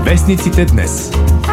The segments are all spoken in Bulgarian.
Вестниците днес.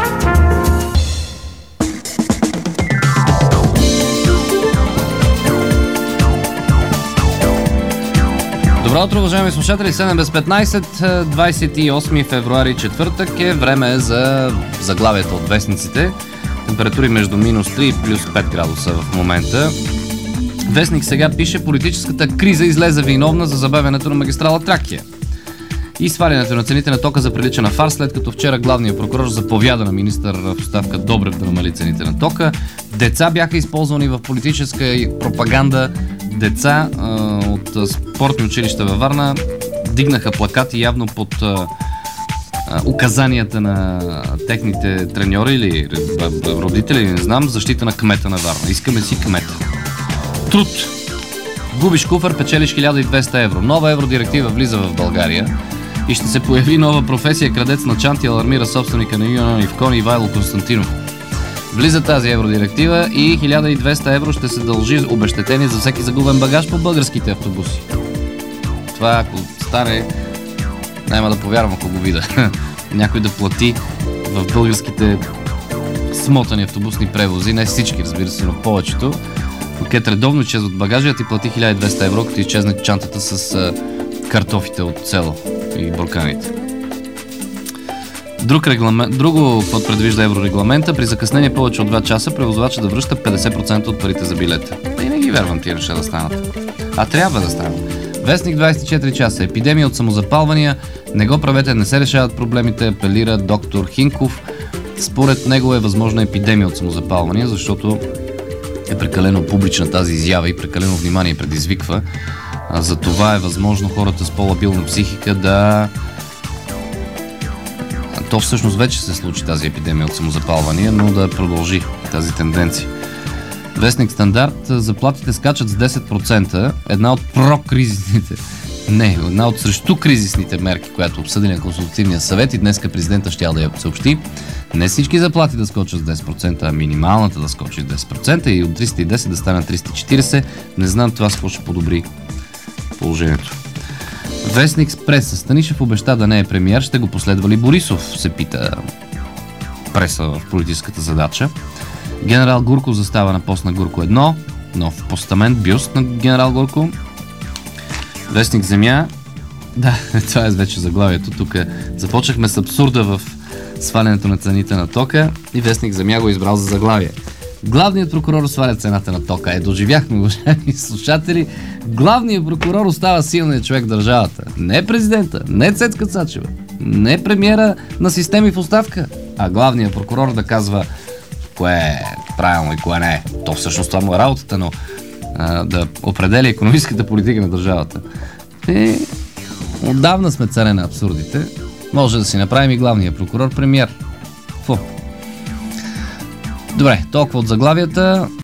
Добро утро, уважаеми слушатели, 7 без 15, 28 февруари, четвъртък е време за заглавията от вестниците. Температури между минус 3 и плюс 5 градуса в момента. Вестник сега пише: политическата криза излезе виновна за забавянето на магистрала Тракия. И свалянето на цените на тока заприлича на фарс, след като вчера главният прокурор заповяда на министър в оставка Добрев да намали цените на тока. Деца бяха използвани в политическа и пропаганда. Деца от спортни училища във Варна дигнаха плакати явно под указанията на техните треньори или родители, не знам, защита на кмета на Варна. Искаме си кмета. Труд. Губиш куфар, печелиш 1200 евро. Нова евродиректива влиза в България и ще се появи нова професия крадец на чанти, алармира собственика на Юнион Ивкон Ивайло Константинов. Влиза тази евродиректива и 1200 евро ще се дължи обезщетение за всеки загубен багаж по българските автобуси. Това, ако стане, няма да повярвам, ако го видя. Някой да плати в българските смотани автобусни превози, не всички, разбира се, но повечето. Пакет редовно изчезват багажа, ти плати 1200 евро, като изчезне чантата с картофите от село и бурканите. Друго, какво предвижда еврорегламента: при закъснение повече от 2 часа превозвача да връща 50% от парите за билета. И не ги вярвам тия неща да станат. А трябва да станат. Вестник 24 часа. Епидемия от самозапалвания. Не го правете, не се решават проблемите, апелира доктор Хинков. Според него е възможна епидемия от самозапалвания, защото е прекалено публична тази изява и прекалено внимание предизвиква. За това е възможно хората с по-лабилна психика да... То всъщност вече се случи тази епидемия от самозапалвания, но да продължи тази тенденция. Вестник Стандарт. Заплатите скачат с 10%. Една от срещу кризисните мерки, която обсъди на консултативния съвет и днеска президента щял да я съобщи. Не всички заплати да скочат с 10%, а минималната да скочи с 10% и от 310 да стане 340. Не знам това с какво ще подобри положението. Вестник Преса. Станишев обеща да не е премиер, ще го последва ли Борисов, се пита преса в политическата задача. Генерал Гурко застава на пост на Гурко 1, нов постамент, бюст на генерал Гурко. Вестник Земя. Да, това е вече заглавието. Тук започнахме с абсурда в свалянето на цените на тока и Вестник Земя го избрал за заглавие. Главният прокурор сваля цената на тока. Доживяхме, уважаеми слушатели. Главният прокурор остава силният човек в държавата. Не президента, не Цецка Цачева, не премиера на системи в оставка, а главният прокурор да казва кое е правилно и кое не е. То всъщност това му е работата, но да определя икономическата политика на държавата. И отдавна сме царе на абсурдите. Може да си направим и главния прокурор премиер. Добре, толкова от заглавията.